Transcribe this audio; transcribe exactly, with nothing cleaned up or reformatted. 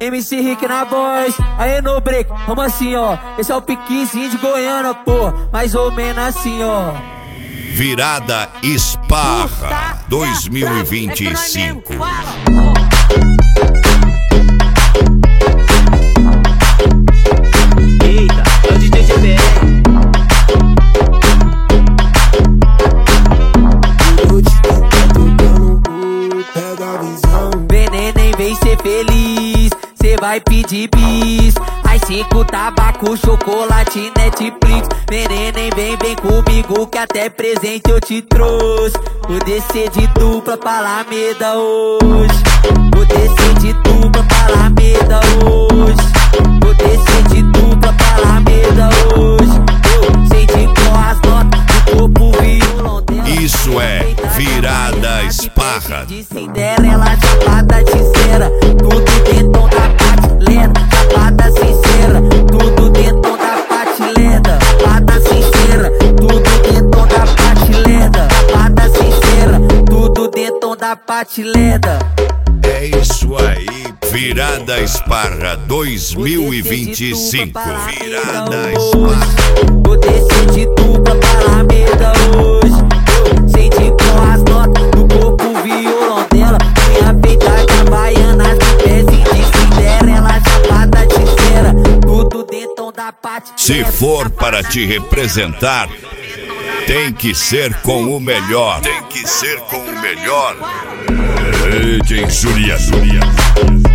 M C Rick na voz. Aí no break, vamos assim ó. Esse é o piquezinho de Goiânia, pô. Mais ou menos assim ó. Virada Esparra dois mil e vinte e cinco. Eita, é o D J G B R. Vem neném, vem ser feliz, cê vai pedir bis. As cinco tabaco, chocolate, Netflix. Vem neném, vem, vem comigo que até presente eu te trouxe. Vou descer de dupla pra Alameda hoje. Vou descer de dupla pra Alameda hoje. Vou descer de dupla pra Alameda hoje. Eu sei de cor as notas do corpo violão dela. Isso é Virada Esparra. De Cinderela, chapada sincera, tudo dentro da prateleira. Chapada sincera, tudo dentro da prateleira. Chapada sincera, tudo dentro da prateleira. Chapada sincera, tudo dentro da prateleira. É isso aí, Virada Esparra dois mil e vinte e cinco. Virada Esparra. Vou descer de dupla pra Alameda hoje. Eu sei de cor as notas do corpo violão dela. Minha peita de baiana, pezinho de Cinderela, chapada sincera, tudo dentro da pátio. Se for para te representar, tem que ser com o melhor. Tem que ser com o melhor. D J Zulia, Zulia.